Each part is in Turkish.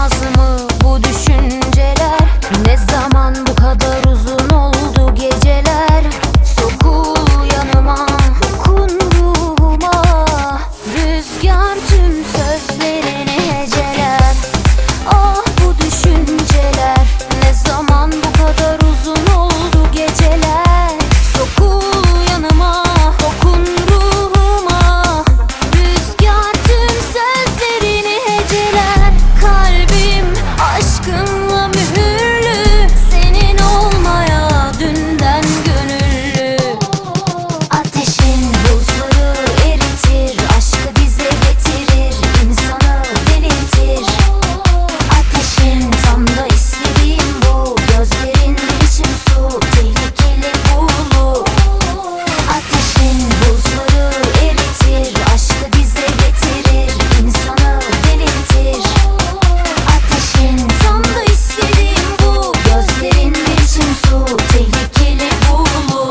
susmaz mı bu düşünceler? Ne zaman bu kadar uzun oldu geceler? Sokul yanıma, dokun ruhuma. Rüzgar tüm sözlerini heceler. Ah bu düşünceler, ne zaman bu kadar uzun oldu geceler? Sokul yanıma, dokun ruhuma. Rüzgar tüm sözlerini heceler. Kalbim aşkınla mühürlü, senin olmaya dünden gönüllü. Ateşin buzları eritir, aşkı bize getirir, insanı delirtir. Ateşin tam da istediğim bu, gözlerin biçim su, tehlikeli buğulu. Ateşin buzları eritir, aşkı bize getirir, insanı delirtir. Ateşin tam da istediğim bu, gözlerin biçim su, tehlikeli buğulu.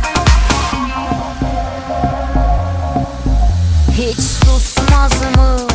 Hiç susmaz mı